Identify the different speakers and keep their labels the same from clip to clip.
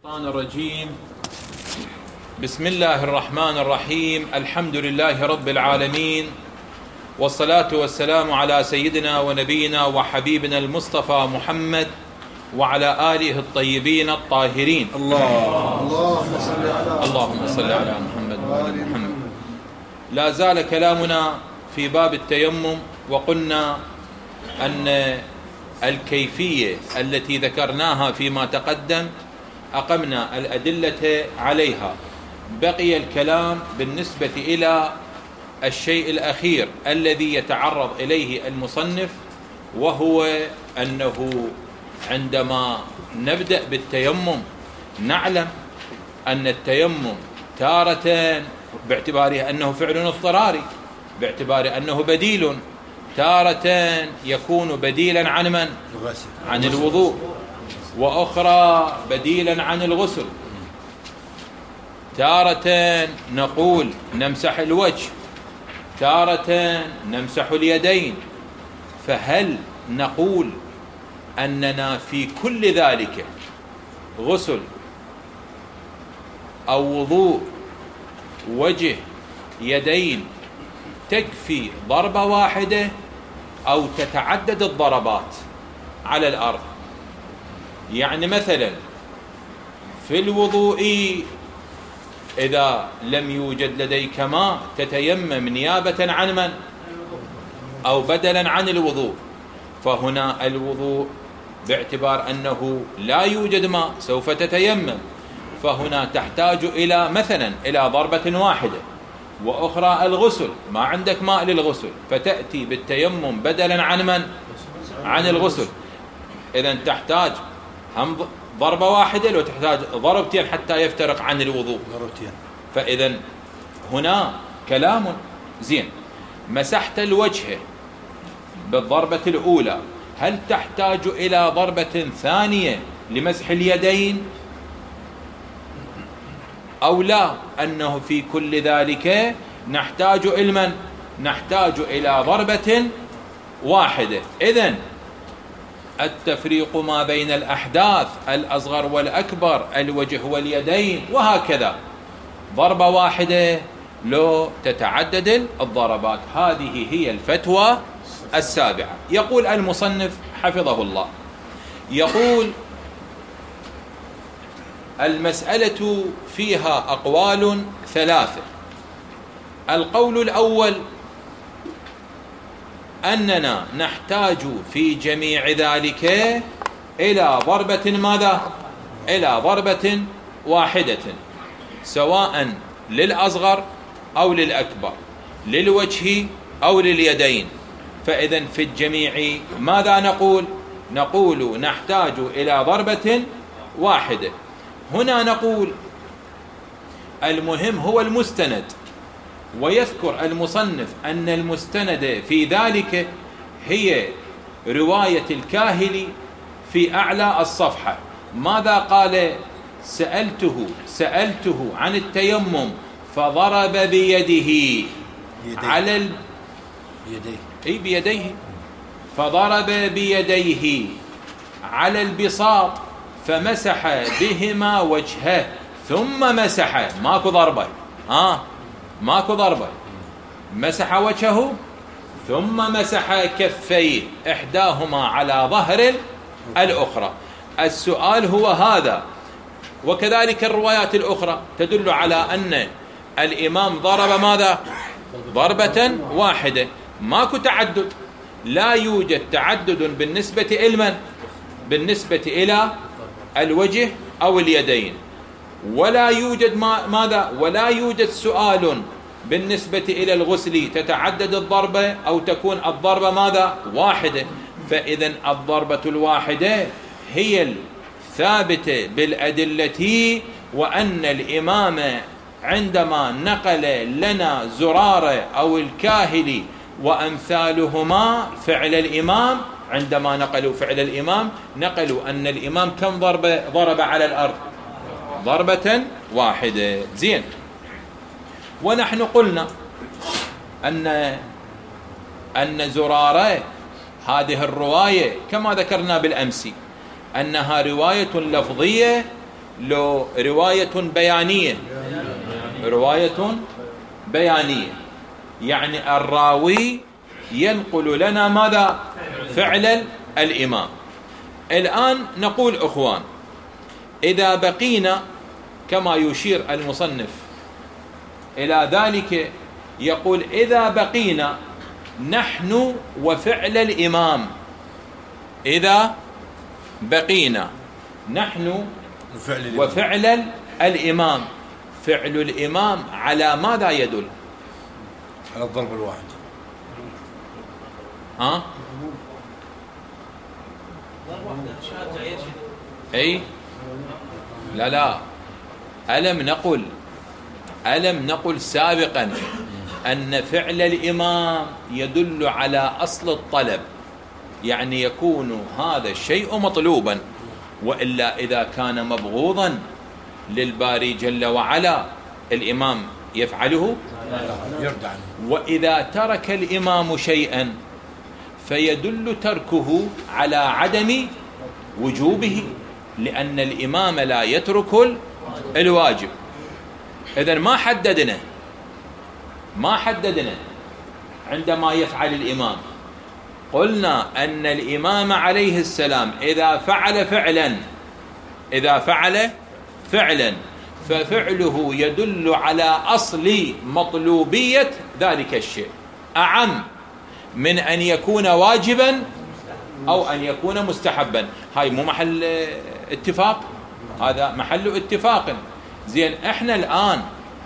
Speaker 1: الشيطان الرجيم. بسم الله الرحمن الرحيم. الحمد لله رب العالمين، والصلاة والسلام على سيدنا ونبينا وحبيبنا المصطفى محمد وعلى آله الطيبين الطاهرين. اللهم صل على محمد وآل محمد. لا زال كلامنا في باب التيمم، وقلنا أن الكيفية التي ذكرناها فيما تقدم أقمنا الأدلة عليها. بقي الكلام بالنسبة إلى الشيء الأخير الذي يتعرض إليه المصنف، وهو أنه عندما نبدأ بالتيمم نعلم أن التيمم تارة باعتباره أنه فعل اضطراري، باعتبار أنه بديل، تارة يكون بديلا عن من؟ عن الوضوء، وأخرى بديلا عن الغسل. تارة نقول نمسح الوجه، تارة نمسح اليدين. فهل نقول أننا في كل ذلك غسل أو وضوء وجه يدين تكفي ضربة واحدة أو تتعدد الضربات على الأرض؟ يعني مثلا في الوضوء إذا لم يوجد لديك ماء تتيمم نيابة عن من؟ أو بدلا عن الوضوء. فهنا الوضوء باعتبار أنه لا يوجد ماء سوف تتيمم، فهنا تحتاج إلى مثلا إلى ضربة واحدة. وأخرى الغسل، ما عندك ماء للغسل فتأتي بالتيمم بدلا عن من؟ عن الغسل. إذن تحتاج هم ضربة واحدة لو تحتاج ضربتين حتى يفترق عن الوضوء. فإذن هنا كلام زين. مسحت الوجه بالضربة الأولى، هل تحتاج إلى ضربة ثانية لمسح اليدين أو لا؟ أنه في كل ذلك نحتاج إلى نحتاج إلى ضربة واحدة. إذن التفريق ما بين الأحداث الأصغر والأكبر، الوجه واليدين وهكذا، ضربة واحدة لو تتعدد الضربات. هذه هي الفتوى السابعة. يقول المصنف حفظه الله، يقول المسألة فيها أقوال ثلاثة. القول الأول أننا نحتاج في جميع ذلك إلى ضربة ماذا؟ إلى ضربة واحدة، سواء للأصغر أو للأكبر، للوجه أو لليدين. فإذن في الجميع ماذا نقول؟ نقول نحتاج إلى ضربة واحدة. هنا نقول المهم هو المستند، ويذكر المصنف أن المستند في ذلك هي رواية الكاهلي في أعلى الصفحة. ماذا قال؟ سألته عن التيمم فضرب بيده على بيديه فضرب بيديه على البساط فمسح بهما وجهه ثم مسح. ماكو ضربة، ماكو ضربة. مسح وجهه ثم مسح كفيه إحداهما على ظهر الأخرى. السؤال هو هذا. وكذلك الروايات الأخرى تدل على أن الإمام ضرب ماذا؟ ضربة واحدة، ماكو تعدد. لا يوجد تعدد بالنسبة إلى بالنسبة إلى الوجه أو اليدين، ولا يوجد ماذا؟ ولا يوجد سؤال بالنسبة إلى الغسل تتعدد الضربة أو تكون الضربة ماذا؟ واحدة. فإذن الضربة الواحدة هي الثابتة بالأدلة. وأن الإمام عندما نقل لنا زرارة أو الكاهلي وأمثالهما فعل الإمام، عندما نقلوا فعل الإمام نقلوا أن الإمام كم ضرب على الأرض؟ ضربة واحدة. زين. ونحن قلنا أن زرارة هذه الرواية كما ذكرنا بالأمس أنها رواية لفظية لو رواية بيانية؟ رواية بيانية، يعني الراوي ينقل لنا ماذا؟ فعل الإمام. الآن نقول أخوان، إذا بقينا كما يشير المصنف إلى ذلك، يقول إذا بقينا نحن وفعل الإمام، إذا بقينا نحن وفعل الإمام، فعل الإمام على ماذا يدل؟
Speaker 2: على الضرب الواحد.
Speaker 1: ها؟ أي لا ألم نقل سابقا أن فعل الإمام يدل على أصل الطلب، يعني يكون هذا الشيء مطلوبا، وإلا إذا كان مبغوضا للباري جل وعلا الإمام يفعله؟
Speaker 2: يرد عنه.
Speaker 1: وإذا ترك الإمام شيئا فيدل تركه على عدم وجوبه، لأن الإمام لا يترك الواجب. إذن ما حددنا عندما يفعل الإمام. قلنا أن الإمام عليه السلام إذا فعل فعلا ففعله يدل على أصل مطلوبية ذلك الشيء، أعم من أن يكون واجبا أو أن يكون مستحبا. هاي مو محل اتفاق، هذا محل اتفاق. زين، احنا الآن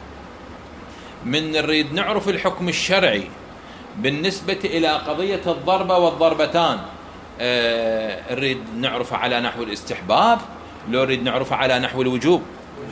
Speaker 1: من نريد نعرف الحكم الشرعي بالنسبة إلى قضية الضربة والضربتان، نريد نعرف على نحو الاستحباب لو نريد نعرف على نحو الوجوب؟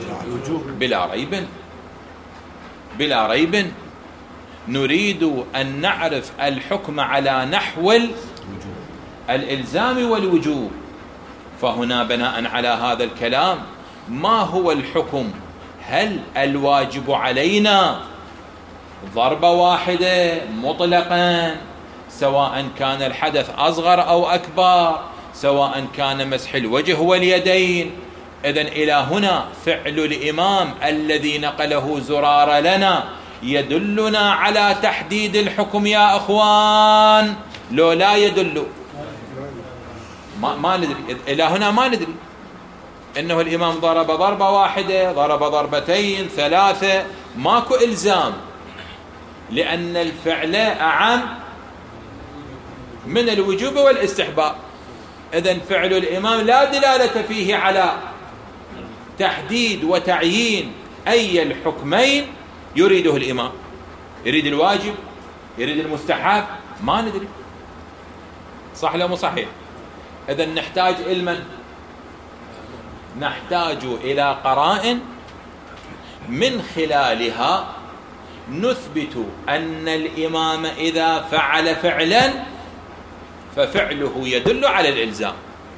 Speaker 1: بلا ريب نريد أن نعرف الحكم على نحو الإلزام والوجوب. فهنا بناء على هذا الكلام، ما هو الحكم؟ هل الواجب علينا ضربة واحدة مطلقا، سواء كان الحدث أصغر أو أكبر، سواء كان مسح الوجه واليدين؟ إذن إلى هنا فعل الإمام الذي نقله زرار لنا يدلنا على تحديد الحكم يا أخوان، لو لا يدل ما ندري. إلى هنا ما ندري إنه الإمام ضرب ضربة واحدة، ضرب ضربتين، ثلاثة، ماكو إلزام، لأن الفعل أعم من الوجوب والاستحباب. إذن فعل الإمام لا دلالة فيه على تحديد وتعيين أي الحكمين يريده الإمام، يريد الواجب، يريد المستحب، ما ندري. صح لا مو صحيح؟ إذن نحتاج علما، نحتاج إلى قرائن من خلالها نثبت أن الإمام إذا فعل فعلا ففعله يدل على الإلزام.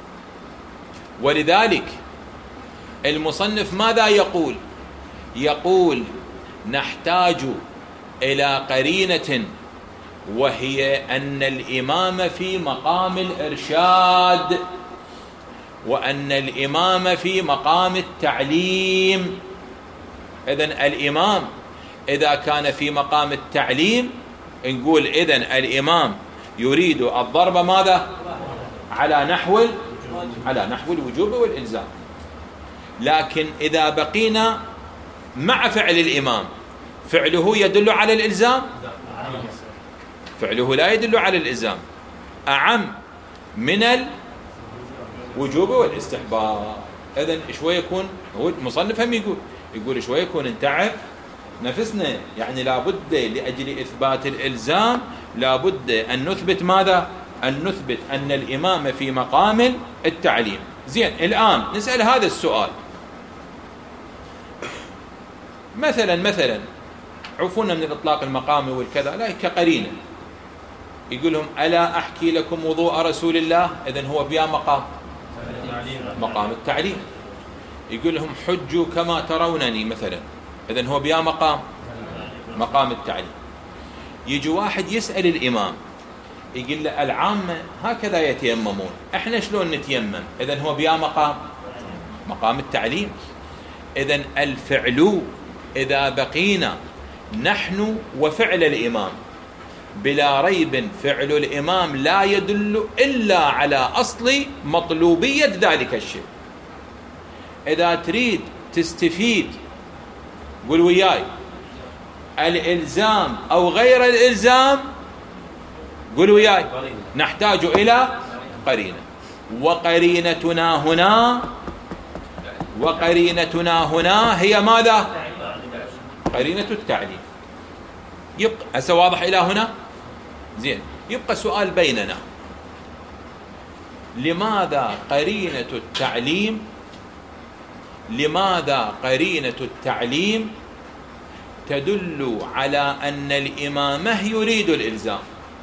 Speaker 1: ولذلك المصنف ماذا يقول؟ يقول نحتاج إلى قرينة، وهي أن الإمام في مقام الإرشاد، وأن الإمام في مقام التعليم. إذن الإمام إذا كان في مقام التعليم نقول إذن الإمام يريد الضرب ماذا؟ على نحو الوجوب والإلزام. لكن إذا بقينا مع فعل الإمام، فعله يدل على الإلزام؟ فعله لا يدل على الإلزام، أعم من الوجوب والاستحباب. إذن شوي يكون هو المصنف هم يقول شوي يكون انتعب نفسنا، يعني لابد لأجل إثبات الإلزام لابد أن نثبت ماذا؟ أن نثبت أن الإمام في مقام التعليم. زين، الآن نسأل هذا السؤال، مثلا عفونا من الإطلاق المقامي والكذا، لا كقرينة، يقول لهم ألا أحكي لكم وضوء رسول الله؟ إذن هو بيا مقام التعليم. يقول لهم حجوا كما ترونني مثلا، إذن هو بيا مقام التعليم. يجي واحد يسأل الإمام يقول له العامة هكذا يتيممون، احنا شلون نتيمم؟ إذن هو بيا مقام التعليم. إذن الفعل إذا بقينا نحن وفعل الإمام بلا ريب فعل الإمام لا يدل إلا على أصل مطلوبية ذلك الشيء. إذا تريد تستفيد قل وياي الإلزام أو غير الإلزام، قل وياي نحتاج إلى قرينة، وقرينتنا هنا هي ماذا؟ قرينة التعليم. يبقى هسه واضح إلى هنا؟ زين. يبقى سؤال بيننا، لماذا قرينة التعليم تدل على أن الإمامة يريد الإلزام؟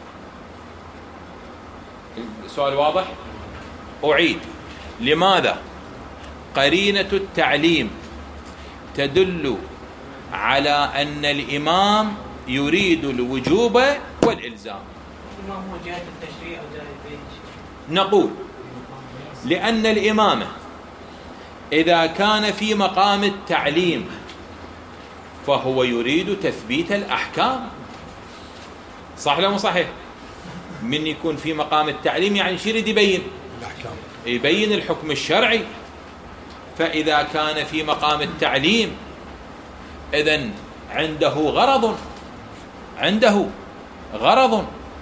Speaker 1: السؤال واضح؟ أعيد، لماذا قرينة التعليم تدل على أن الإمام يريد الوجوب والإلزام؟
Speaker 3: الإمام هو جهة التشريع وجهة البيت.
Speaker 1: نقول لأن الإمامة إذا كان في مقام التعليم فهو يريد تثبيت الأحكام، صح ولا مو صحيح؟ من يكون في مقام التعليم يعني شو يريد يبين؟
Speaker 2: الأحكام،
Speaker 1: يبين الحكم الشرعي. فإذا كان في مقام التعليم إذن عنده غرض،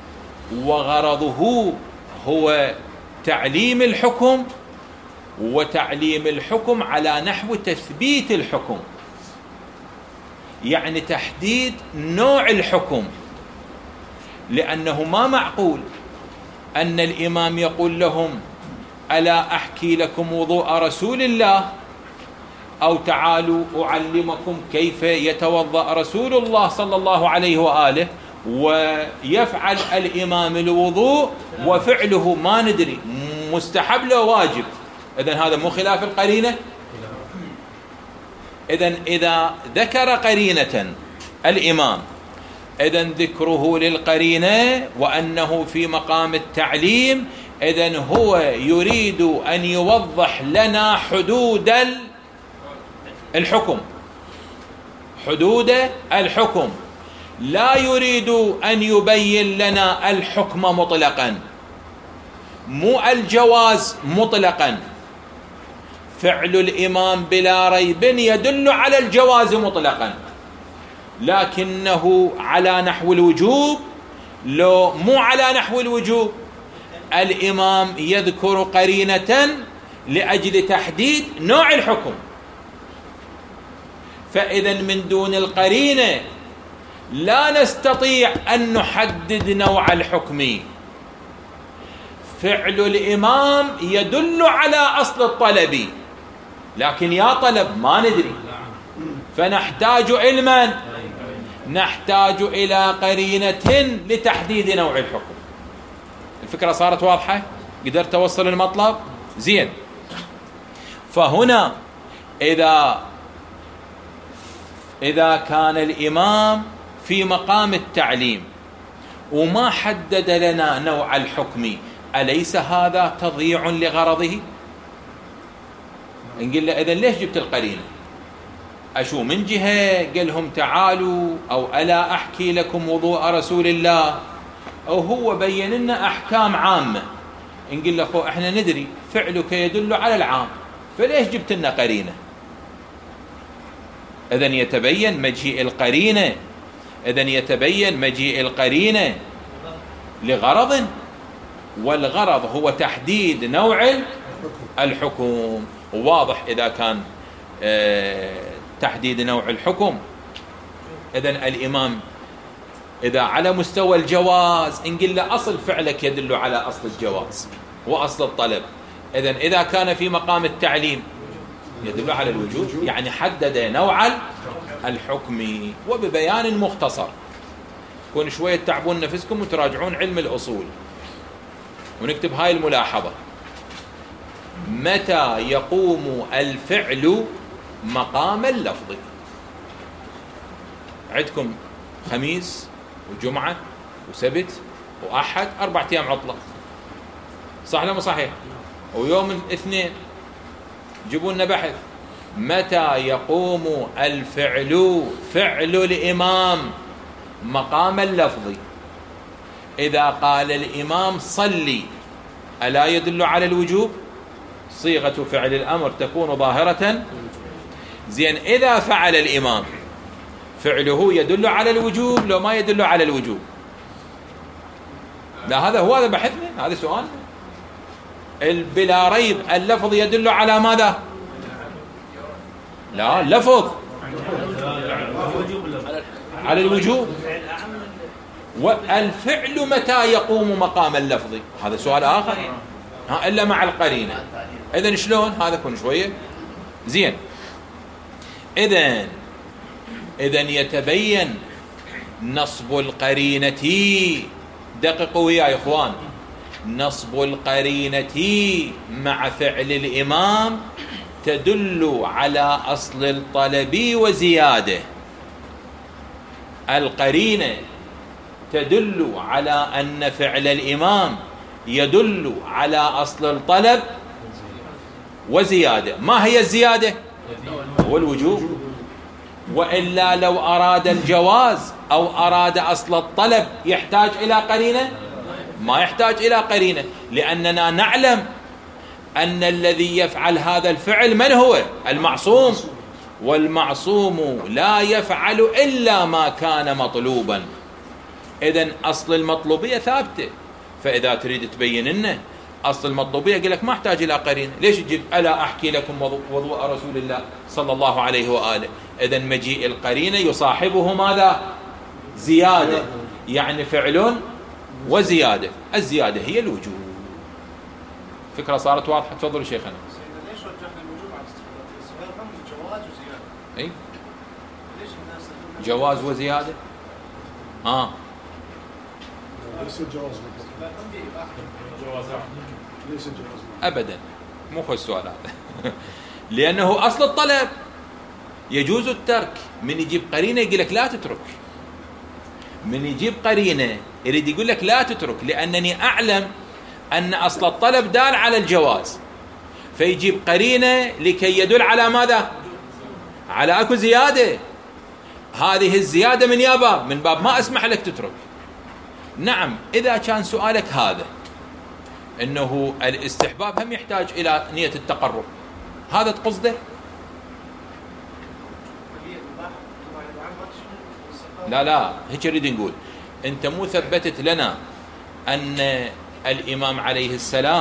Speaker 1: وغرضه هو تعليم الحكم، وتعليم الحكم على نحو تثبيت الحكم، يعني تحديد نوع الحكم. لأنه ما معقول أن الإمام يقول لهم ألا أحكي لكم وضوء رسول الله، أو تعالوا أعلمكم كيف يتوضأ رسول الله صلى الله عليه وآله، ويفعل الإمام الوضوء وفعله ما ندري مستحب له واجب. إذن هذا مو خلاف القرينة؟ إذن إذا ذكر قرينة الإمام، إذن ذكره للقرينة وأنه في مقام التعليم، إذن هو يريد أن يوضح لنا حدود الحكم، لا يريد أن يبين لنا الحكم مطلقا، مو الجواز مطلقا. فعل الإمام بلا ريب يدل على الجواز مطلقا، لكنه على نحو الوجوب، لو مو على نحو الوجوب الإمام يذكر قرينة لأجل تحديد نوع الحكم. فإذا من دون القرينة لا نستطيع أن نحدد نوع الحكم. فعل الإمام يدل على أصل الطلب، لكن يا طلب ما ندري، فنحتاج علما، نحتاج إلى قرينة لتحديد نوع الحكم. الفكرة صارت واضحة؟ قدرت توصل المطلب؟ زين. فهنا إذا كان الإمام في مقام التعليم وما حدد لنا نوع الحكم، أليس هذا تضييع لغرضه؟ نقول له إذن ليش جبت القرينة؟ أشو من جهة قال لهم تعالوا أو ألا أحكي لكم وضوء رسول الله، أو هو بين لنا أحكام عامة، نقول له إحنا ندري فعلك يدل على العام، فليش جبت لنا قرينة؟ إذن يتبين مجيء القرينة لغرض، والغرض هو تحديد نوع الحكم. واضح إذا كان تحديد نوع الحكم. إذن الإمام إذا على مستوى الجواز نقول له أصل فعلك يدل على أصل الجواز وأصل الطلب. إذن إذا كان في مقام التعليم يدل على الوجوب، يعني حدد نوع الحكم وببيان مختصر. كون شوية تعبون نفسكم وتراجعون علم الأصول ونكتب هاي الملاحظة: متى يقوم الفعل مقام اللفظ؟ عندكم خميس وجمعة وسبت وأحد 4 أيام عطلة، صح ولا مو صحيح؟ ويوم الاثنين جيبوا لنا بحث، متى يقوم الفعل فعل الإمام مقام اللفظ؟ إذا قال الإمام صلي ألا يدل على الوجوب؟ صيغة فعل الأمر تكون ظاهرة. زين، إذا فعل الإمام فعله يدل على الوجوب لو ما يدل على الوجوب؟ لا، هذا بحثنا، هذا سؤال. بلا ريب اللفظ يدل على ماذا؟ لا، اللفظ على الوجوب. والفعل متى يقوم مقام اللفظ؟ هذا سؤال آخر، إلا مع القرينة. إذن شلون هذا؟ كن شوية. زين، إذن يتبين نصب القرينة. دققوا يا إخوان، نصب القرينة مع فعل الإمام تدل على أصل الطلب وزياده. القرينة تدل على أن فعل الإمام يدل على أصل الطلب وزياده. ما هي الزيادة؟ هو الوجوب. وإلا لو أراد الجواز أو أراد أصل الطلب يحتاج إلى قرينة؟ ما يحتاج إلى قرينة، لأننا نعلم أن الذي يفعل هذا الفعل من هو؟ المعصوم، والمعصوم لا يفعل إلا ما كان مطلوبا. إذن أصل المطلوبية ثابتة. فإذا تريد تبين لنا أصل المطلوبية يقول لك ما احتاج إلى قرينة. ليش تجيب ألا أحكي لكم وضوء رسول الله صلى الله عليه وآله؟ إذن مجيء القرينة يصاحبه ماذا؟ زيادة، يعني فعل وزيادة. الزيادة هي الوجوب. فكرة صارت واضحة؟ تفضلوا شيخنا.
Speaker 4: ليش رجحنا الوجوب على الاستحباب؟ هم جواز وزيادة.
Speaker 1: أي
Speaker 4: ليش الناس
Speaker 1: جواز وزيادة؟
Speaker 5: ليس الجواز ليس الجواز
Speaker 1: أبدا، مو هو السؤال هذا. لأنه أصل الطلب يجوز الترك. من يجيب قرينة يقول لك لا تترك. من يجيب قرينة يريد يقول لك لا تترك، لأنني أعلم أن أصل الطلب دال على الجواز، فيجيب قرينة لكي يدل على ماذا؟ على أكو زيادة. هذه الزيادة من يا باب؟ من باب ما أسمح لك تترك. نعم، إذا كان سؤالك هذا أنه الاستحباب هم يحتاج إلى نية التقرب، هذا تقصده؟ لا، هيك نريد نقول. أنت مو ثبتت لنا أن الإمام عليه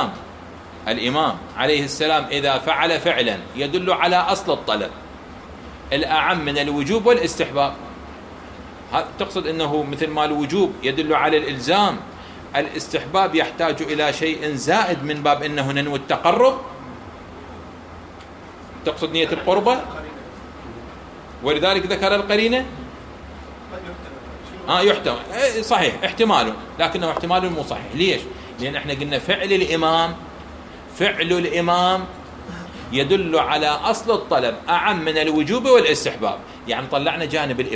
Speaker 1: السلام إذا فعل فعلا يدل على أصل الطلب الأعم من الوجوب والاستحباب. تقصد أنه مثل ما الوجوب يدل على الإلزام، الاستحباب يحتاج إلى شيء زائد من باب أنه ننوي التقرب؟ تقصد نية القربة؟ ولذلك ذكر القرينة. يحتمل، صحيح احتماله، لكنه احتمال مو صحيح. ليش؟ لأن احنا قلنا فعل الإمام يدل على أصل الطلب أعم من الوجوب والاستحباب. يعني طلعنا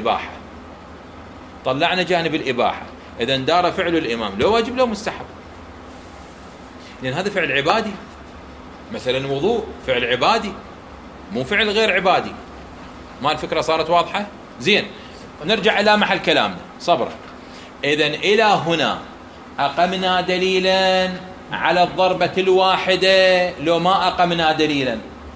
Speaker 1: جانب الإباحة. إذا دار فعل الإمام لو واجب لو مستحب، لأن هذا فعل عبادي. مثلا وضوء فعل عبادي، مو فعل غير عبادي. ما الفكرة صارت واضحة؟ زين، نرجع إلى محل كلامنا. صبرا. إذن إلى هنا أقمنا دليلا على الضربة الواحدة لو ما أقمنا دليلا؟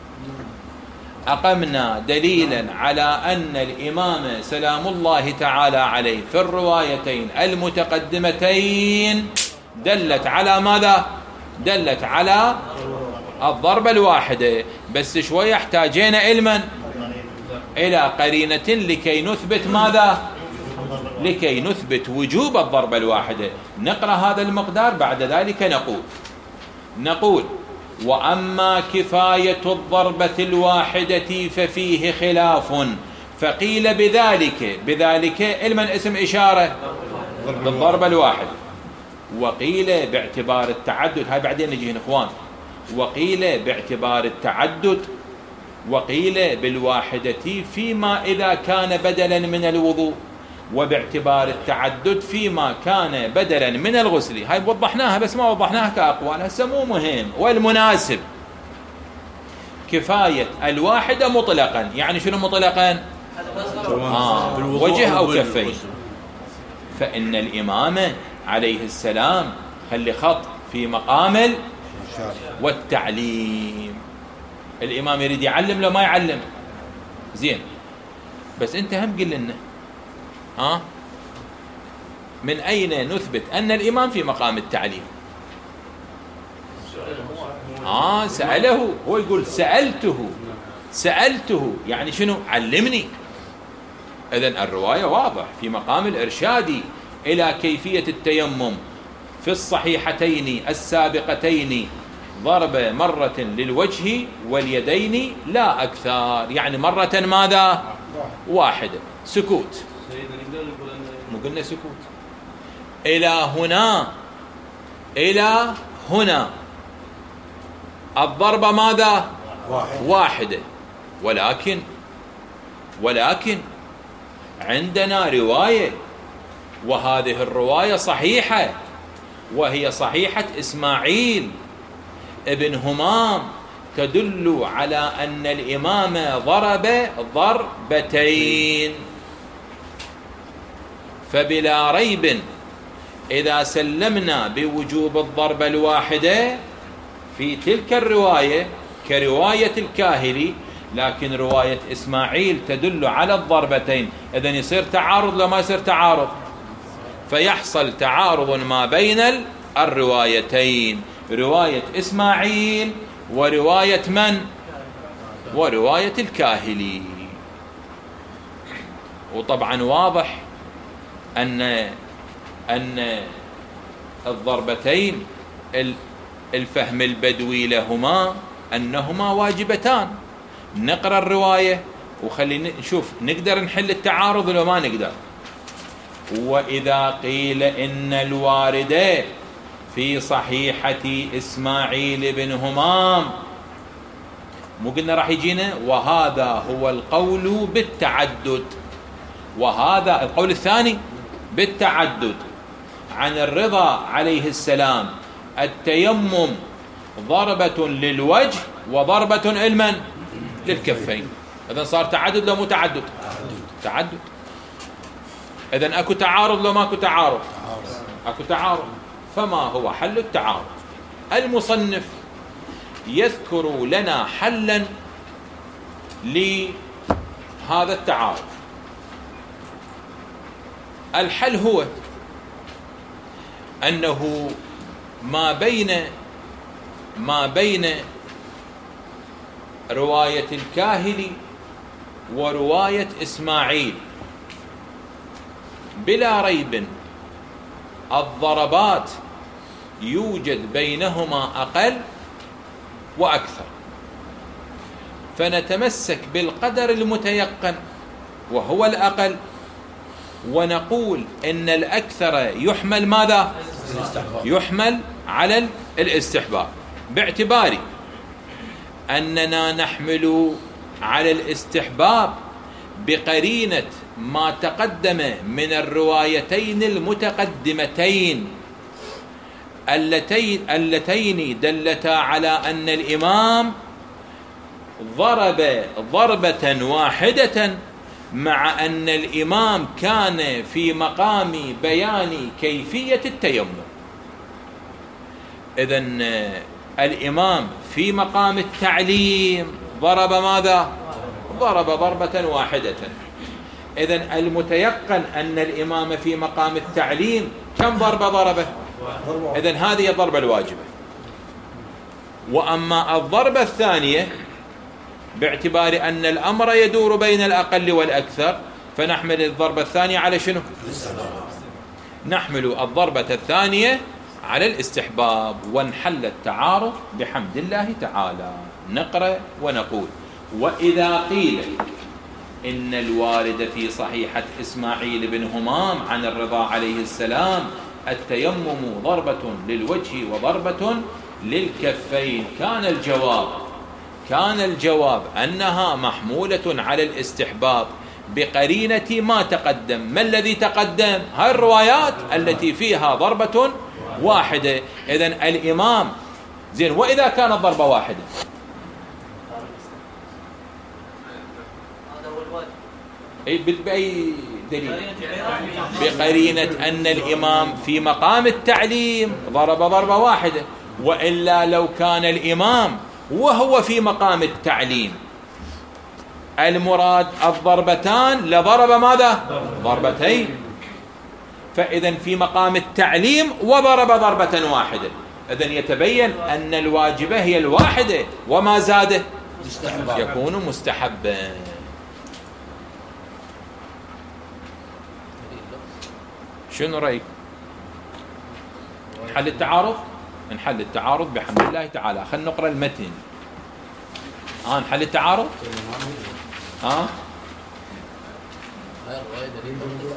Speaker 1: أقمنا دليلا على أن الإمام سلام الله تعالى عليه في الروايتين المتقدمتين دلت على ماذا؟ دلت على الضربة الواحدة. بس شوية احتاجين إلى قرينة لكي نثبت ماذا؟ لكي نثبت وجوب الضربة الواحدة. نقرأ هذا المقدار، بعد ذلك نقول وأما كفاية الضربة الواحدة ففيه خلاف، فقيل بذلك علما اسم إشارة بالضربة الواحدة، وقيل باعتبار التعدد. هاي بعدين نجي هنا إخوان. وقيل باعتبار التعدد، وقيل بالواحدة فيما إذا كان بدلا من الوضوء، وباعتبار التعدد فيما كان بدلا من الغسل. هاي وضحناها بس ما وضحناها كأقوال، هسه مو مهم. والمناسب كفاية الواحدة مطلقا. يعني شنو مطلقا؟ وجه أو كفين. فإن الإمام عليه السلام خلي خط في مقام والتعليم. الإمام يريد يعلم لو ما يعلم زين، بس أنت هم قل لنا من أين نثبت أن الإمام في مقام التعليم؟ سأله، هو يقول سألته يعني شنو؟ علمني. إذن الرواية واضح في مقام الإرشاد إلى كيفية التيمم في الصحيحتين السابقتين، ضرب مرة للوجه واليدين لا أكثر، يعني مرة ماذا؟ واحدة. سكوت، مو قلنا سكوت. إلى هنا الضربة ماذا؟ واحدة. ولكن عندنا رواية، وهذه الرواية صحيحة، وهي صحيحة إسماعيل ابن همام، تدل على أن الإمام ضرب ضربتين. فبلا ريب إذا سلمنا بوجوب الضربة الواحدة في تلك الرواية كرواية الكاهلي، لكن رواية إسماعيل تدل على الضربتين، إذن يصير تعارض لو ما يصير تعارض، فيحصل تعارض ما بين الروايتين، رواية إسماعيل ورواية من؟ ورواية الكاهلي. وطبعا واضح أن الضربتين الفهم البدوي لهما أنهما واجبتان. نقرأ الرواية وخلينا نشوف نقدر نحل التعارض لو ما نقدر. وإذا قيل إن الوارد في صحيحة إسماعيل بن همام، مو قلنا راح يجينا وهذا هو القول بالتعدد، وهذا القول الثاني بالتعدد عن الرضا عليه السلام، التيمم ضربة للوجه وضربة لمن؟ للكفين. إذن صار تعدد لو مو تعدد؟ تعدد. إذن أكو تعارض لو ما أكو تعارض؟ أكو تعارض. فما هو حل التعارض؟ المصنف يذكر لنا حلا لهذا التعارض. الحل هو أنه ما بين رواية الكاهلي ورواية إسماعيل بلا ريب الضربات يوجد بينهما أقل وأكثر، فنتمسك بالقدر المتيقن وهو الأقل، ونقول إن الأكثر يحمل ماذا؟ يحمل على الاستحباب، باعتبار أننا نحمل على الاستحباب بقرينة ما تقدم من الروايتين المتقدمتين اللتين دلتا على أن الإمام ضرب ضربة واحدة، مع أن الإمام كان في مقام بيان كيفية التيمم. إذن الإمام في مقام التعليم ضرب ماذا؟ ضرب ضربة واحدة. إذن المتيقن أن الإمام في مقام التعليم كم ضربة ضربه؟ إذن هذه الضربة الواجبة. وأما الضربة الثانية باعتبار أن الأمر يدور بين الأقل والأكثر، فنحمل الضربة الثانية على شنو؟ نحمل الضربة الثانية على الاستحباب، وانحل التعارض بحمد الله تعالى. نقرأ ونقول: وإذا قيل إن الوارد في صحيحة إسماعيل بن همام عن الرضا عليه السلام التيمم ضربة للوجه وضربة للكفين، كان الجواب أنها محمولة على الاستحباب بقرينة ما تقدم. ما الذي تقدم؟ هاي الروايات التي فيها ضربة واحدة. إذن الإمام زين. وإذا كانت ضربة واحدة بأي دليل؟ بقرينة أن الإمام في مقام التعليم ضرب ضربة واحدة، وإلا لو كان الإمام وهو في مقام التعليم المراد الضربتان لضرب ماذا؟ ضربتين. فإذا في مقام التعليم وضرب ضربة واحدة، إذن يتبين أن الواجبة هي الواحدة وما زاده يكون مستحبا. شنو رأيك؟ نحل التعارض؟ نحل التعارض بحمد الله تعالى. خلينا نقرأ المتن. نحل التعارض؟
Speaker 6: هاي الرواية دليل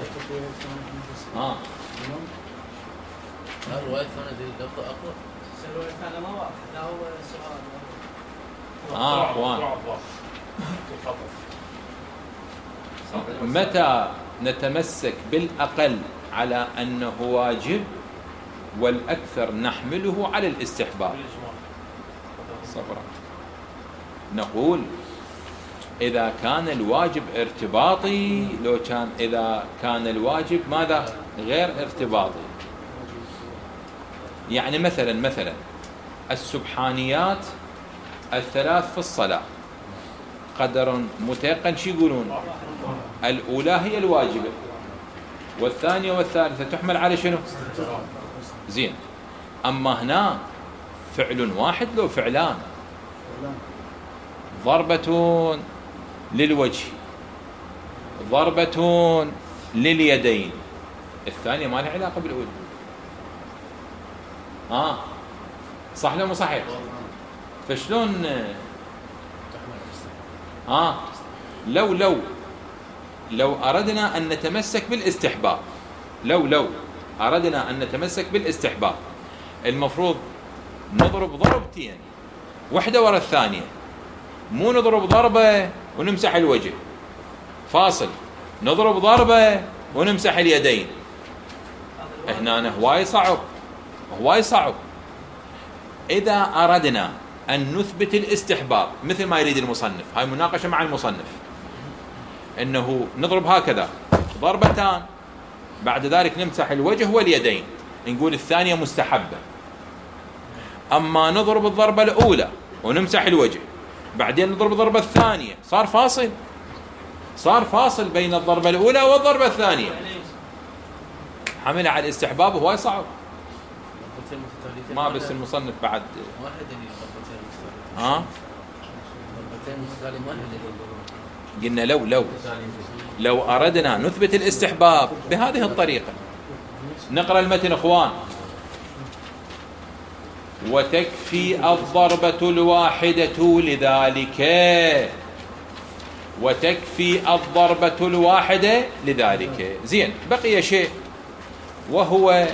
Speaker 6: الرواية الثانية دليل لفظ أقوى.
Speaker 3: الرواية الثانية ما واضح، لا هو
Speaker 1: أخوان، متى نتمسك بالأقل على أنه واجب والأكثر نحمله على الاستحباب؟ صبرا. نقول إذا كان الواجب ارتباطي، لو كان إذا كان الواجب ماذا؟ غير ارتباطي. يعني مثلا السبحانيات الثلاث في الصلاة قدر متيقن، شو يقولون؟ الأولى هي الواجبة، والثانية والثالثة تحمل على شنو؟ زين. أما هنا فعل واحد لو فعلان، ضربة للوجه، ضربة لليدين، الثانية ما لها علاقة بالأولى. صح لو مو صحيح؟ فشلون لو أردنا أن نتمسك بالاستحباب، لو أردنا أن نتمسك بالاستحباب، المفروض نضرب ضربتين واحدة وراء الثانية، مو نضرب ضربة ونمسح الوجه، فاصل، نضرب ضربة ونمسح اليدين. هنا هواي صعب. إذا أردنا أن نثبت الاستحباب مثل ما يريد المصنف، هاي مناقشة مع المصنف، إنه نضرب هكذا ضربتان، بعد ذلك نمسح الوجه واليدين، نقول الثانية مستحبة. أما نضرب الضربة الأولى ونمسح الوجه، بعدين نضرب الضربة الثانية، صار فاصل بين الضربة الأولى والضربة الثانية، حملها على الاستحباب وهو صعب. ما بس المصنف بعد قلنا لو أردنا نثبت الاستحباب بهذه الطريقة. نقرأ المتن اخوان. وتكفي الضربة الواحدة لذلك، وتكفي الضربة الواحدة لذلك. زين، بقي شيء وهو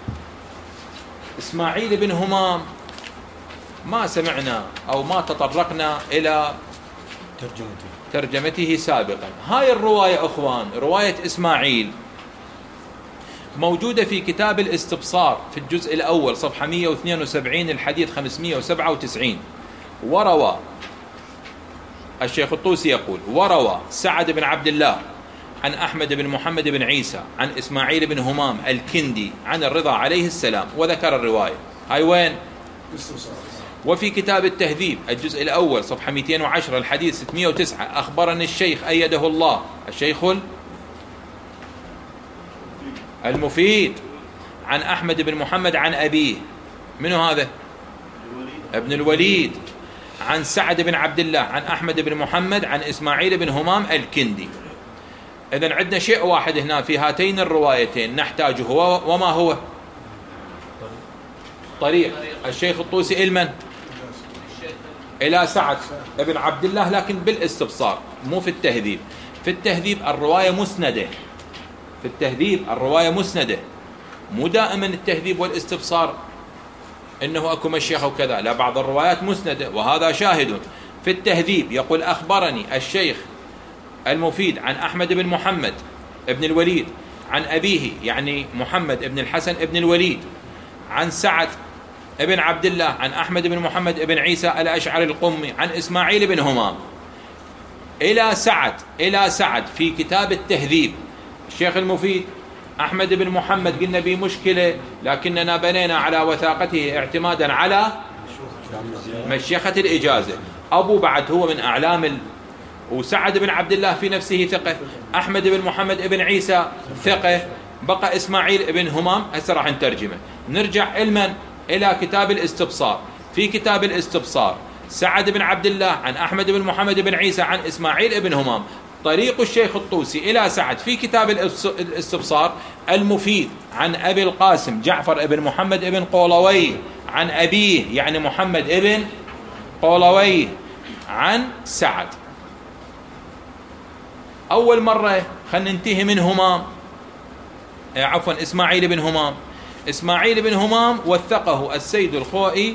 Speaker 1: إسماعيل بن همام، ما سمعنا أو ما تطرقنا إلى ترجمته سابقا. هاي الرواية أخوان، رواية إسماعيل، موجودة في كتاب الاستبصار في الجزء الأول صفحة 172 الحديث 597. وروى الشيخ الطوسي يقول: وروى سعد بن عبد الله عن أحمد بن محمد بن عيسى عن إسماعيل بن همام الكندي عن الرضا عليه السلام، وذكر الرواية. هاي وين؟ وفي كتاب التهذيب الجزء الأول صفحة 210 الحديث 609: أخبرني الشيخ أيده الله، الشيخ المفيد، عن أحمد بن محمد عن أبيه، منو هذا؟ ابن الوليد، عن سعد بن عبد الله عن أحمد بن محمد عن إسماعيل بن همام الكندي. إذن عندنا شيء واحد هنا في هاتين الروايتين نحتاجه، هو وما هو؟ طريق الشيخ الطوسي المن؟ إلى سعد بن عبد الله، لكن بالاستبصار مو في التهذيب. في التهذيب الرواية مسندة، في التهذيب الرواية مسندة، مو دائما التهذيب والاستبصار إنه أكو مشيخة وكذا، لا، بعض الروايات مسندة، وهذا شاهد. في التهذيب يقول: أخبرني الشيخ المفيد عن أحمد بن محمد ابن الوليد عن أبيه، يعني محمد ابن الحسن ابن الوليد، عن سعد ابن عبد الله عن أحمد بن محمد ابن عيسى الأشعري القمي عن إسماعيل بن همام. إلى سعد في كتاب التهذيب. الشيخ المفيد أحمد بن محمد قلنا به مشكلة، لكننا بنينا على وثاقته اعتمادا على مشيخة الإجازة. أبو بعد هو من أعلام وسعد بن عبد الله في نفسه ثقة. أحمد بن محمد بن عيسى ثقة. بقى إسماعيل بن همام، هسه راح نترجمه. نرجع إلى كتاب الاستبصار. في كتاب الاستبصار سعد بن عبد الله عن أحمد بن محمد بن عيسى عن إسماعيل بن همام. طريق الشيخ الطوسي إلى سعد في كتاب الاستبصار المفيد عن أبي القاسم جعفر بن محمد بن قولويه عن أبيه يعني محمد بن قولويه عن سعد. أول مرة خلينا ننتهي من همام، عفوا إسماعيل بن همام. إسماعيل بن همام وثقه السيد الخوئي،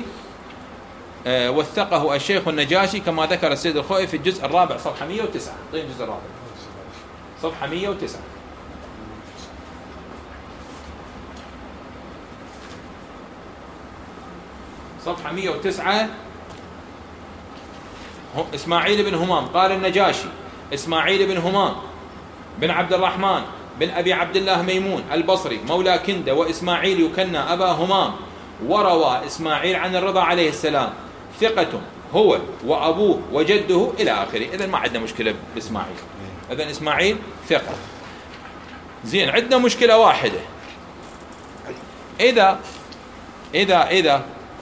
Speaker 1: وثقه الشيخ النجاشي كما ذكر السيد الخوئي في الجزء الرابع صفحة 109. طيب الجزء الرابع صفحة 109. صفحة 109. إسماعيل بن همام قال النجاشي: إسماعيل بن همام بن عبد الرحمن بن أبي عبد الله ميمون البصري مولى كندة، وإسماعيل يكنى أبا همام، وروى إسماعيل عن الرضا عليه السلام، ثقة هو وأبوه وجده إلى آخره. إذن ما عندنا مشكلة بإسماعيل، إذن إسماعيل ثقة. زين، عندنا مشكلة واحدة، إذا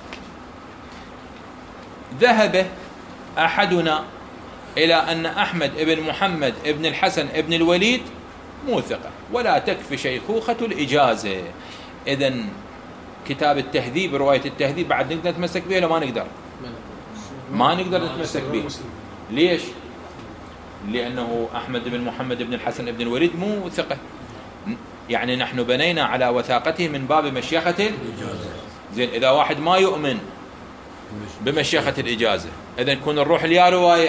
Speaker 1: ذهب أحدنا إلى أن أحمد بن محمد بن الحسن بن الوليد مو ثقة ولا تكفي شيخوخة الإجازة، إذن كتاب التهذيب، رواية التهذيب بعد نقدر نتمسك بها ولا ما نقدر؟ ما نقدر نتمسك بها. ليش؟ لأنه أحمد بن محمد بن الحسن بن الوليد مو ثقة، يعني نحن بنينا على وثاقته من باب مشيخة الإجازة. زين، إذا واحد ما يؤمن بمشيخة الإجازة إذن نكون نروح ليا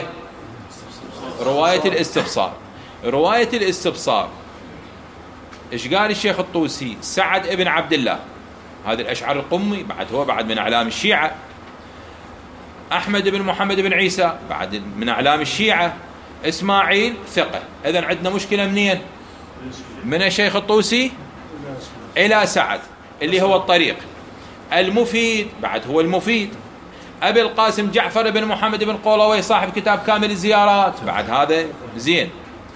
Speaker 1: رواية الاستبصار. رواية الاستبصار إيش قال الشيخ الطوسي؟ سعد ابن عبد الله هذا الأشعري القمي، بعد هو بعد من أعلام الشيعة. أحمد بن محمد بن عيسى بعد من أعلام الشيعة. إسماعيل ثقة. إذن عندنا مشكلة منين؟ من الشيخ الطوسي إلى سعد اللي هو الطريق. المفيد بعد هو المفيد. أبي القاسم جعفر بن محمد بن قولويه صاحب كتاب كامل الزيارات، بعد هذا زين.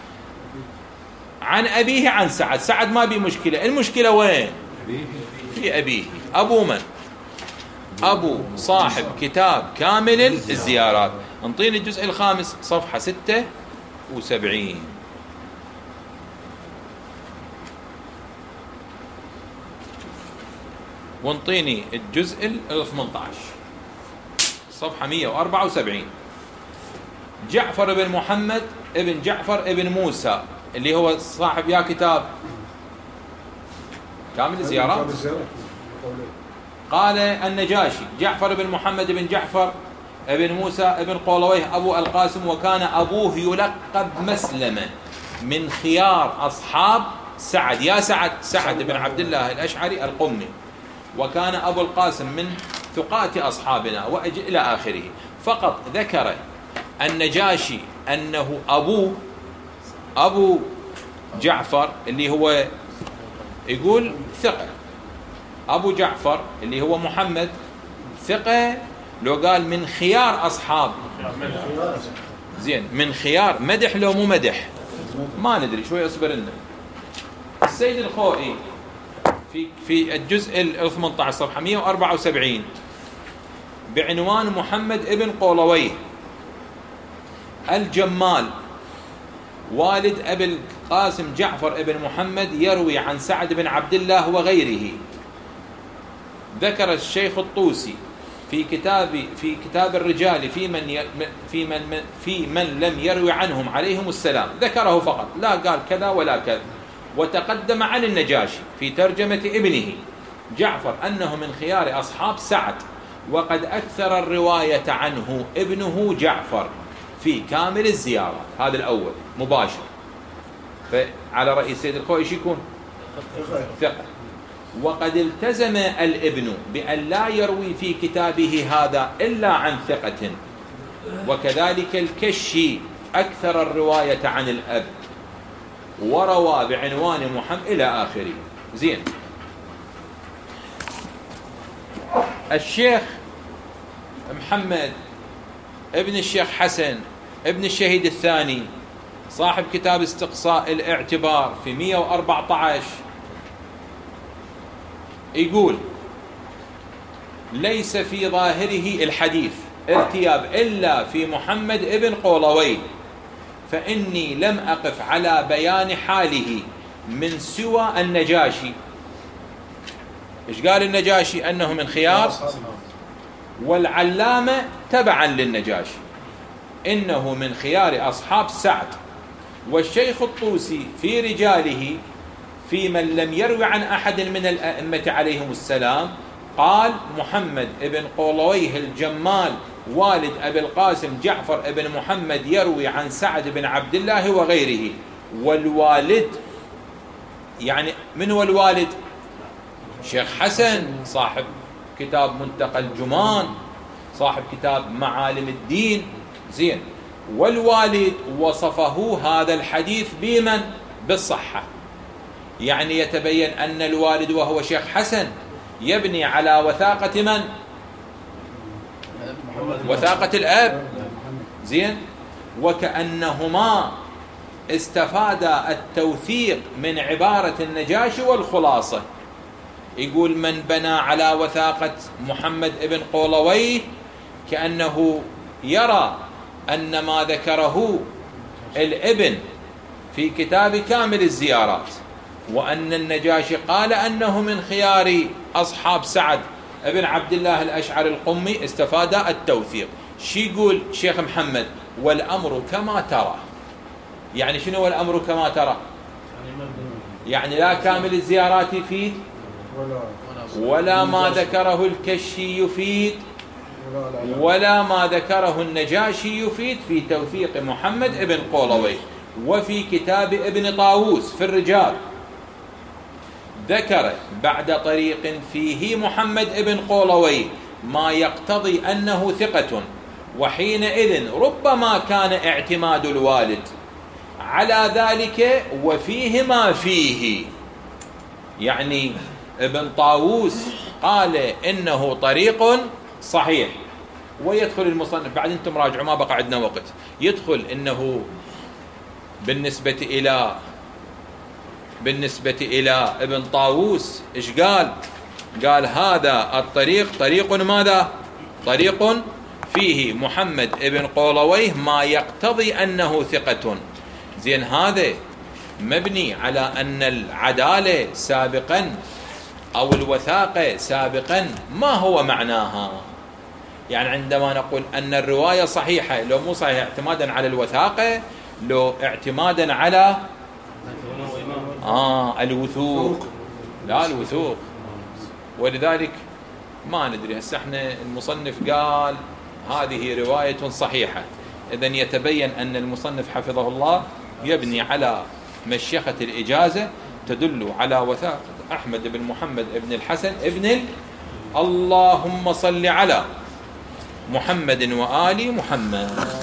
Speaker 1: عن أبيه عن سعد. سعد ما بي مشكلة، المشكلة وين؟ في أبيه. أبو من؟ أبو صاحب كتاب كامل الزيارات. انطيني الجزء الخامس صفحة 76. وانطيني الجزء 18 صفحة 174. جعفر بن محمد ابن جعفر ابن موسى اللي هو صاحب يا كتاب كامل الزيارات. قال النجاشي: جعفر بن محمد بن جعفر ابن موسى ابن قولويه أبو القاسم، وكان أبوه يلقب مسلمة من خيار أصحاب سعد. يا سعد بن عبد الله الأشعري القمي، وكان أبو القاسم من ثقات أصحابنا إلى آخره. فقط ذكر النجاشي أنه أبو جعفر اللي هو يقول ثقة، أبو جعفر اللي هو محمد ثقة. لو قال من خيار أصحاب، زين، من خيار مدح لو مو مدح ما ندري، شوي اصبر لنا. السيد الخوئي في الجزء 18 صفحة 174 بعنوان محمد ابن قولويه الجمال والد أبي القاسم جعفر ابن محمد يروي عن سعد بن عبد الله وغيره. ذكر الشيخ الطوسي في كتاب الرجال في من لم يروي عنهم عليهم السلام، ذكره فقط، لا قال كذا ولا كذا. وتقدم عن النجاشي في ترجمة ابنه جعفر أنه من خيار أصحاب سعد، وقد أكثر الرواية عنه ابنه جعفر في كامل الزيارات. هذا الأول مباشر. فعلى رأي السيد الخوئي يكون ثقة. وقد التزم الابن بأن لا يروي في كتابه هذا إلا عن ثقة، وكذلك الكشي أكثر الرواية عن الأب وروى بعنوان محمد إلى آخره. زين. الشيخ محمد ابن الشيخ حسن ابن الشهيد الثاني صاحب كتاب استقصاء الاعتبار في 114 يقول: ليس في ظاهره الحديث ارتياب إلا في محمد ابن قولوي، فإني لم أقف على بيان حاله من سوى النجاشي. إيش قال النجاشي؟ أنه من خيار، والعلامة تبعا للنجاشي إنه من خيار أصحاب سعد. والشيخ الطوسي في رجاله في من لم يروي عن أحد من الأئمة عليهم السلام قال: محمد ابن قولويه الجمال والد أبي القاسم جعفر ابن محمد يروي عن سعد بن عبد الله وغيره. والوالد يعني من هو الوالد؟ شيخ حسن صاحب كتاب منتقى الجمان، صاحب كتاب معالم الدين. زين. والوالد وصفه هذا الحديث بمن؟ بالصحة. يعني يتبين أن الوالد وهو شيخ حسن يبني على وثاقة من؟ وثاقة الأب. زين. وكأنهما استفادا التوثيق من عبارة النجاشي والخلاصة. يقول: من بنى على وثاقة محمد ابن قولويه كأنه يرى أن ما ذكره الابن في كتاب كامل الزيارات، وأن النجاشي قال أنه من خيار أصحاب سعد ابن عبد الله الأشعري القمي، استفاد التوثيق. شي يقول شيخ محمد؟ والأمر كما ترى. يعني شنو هو الأمر كما ترى؟ يعني لا كامل الزيارات يفيد، ولا ما ذكره الكشي يفيد، ولا ما ذكره النجاشي يفيد في توثيق محمد ابن قولوي. وفي كتاب ابن طاووس في الرجال ذكر بعد طريق فيه محمد ابن قولوي ما يقتضي أنه ثقة، وحينئذ ربما كان اعتماد الوالد على ذلك وفيه ما فيه. يعني ابن طاووس قال إنه طريق صحيح، ويدخل المصنف بعد انتم راجعوا ما بقى عندنا وقت، يدخل إنه بالنسبة إلى ابن طاووس إيش قال؟ قال: هذا الطريق طريق ماذا؟ طريق فيه محمد ابن قولويه ما يقتضي أنه ثقة. زين. هذا مبني على أن العدالة سابقا أو الوثاقة سابقا ما هو معناها. يعني عندما نقول أن الرواية صحيحة، لو مو صحيحة اعتمادا على الوثاقة، لو اعتمادا على الوثوق، لا الوثوق. ولذلك ما ندري هسه احنا المصنف قال هذه رواية صحيحة، إذن يتبين أن المصنف حفظه الله يبني على مشيخة الإجازة تدل على وثاقة أحمد بن محمد بن الحسن ابن اللهم صل على محمد وآل محمد.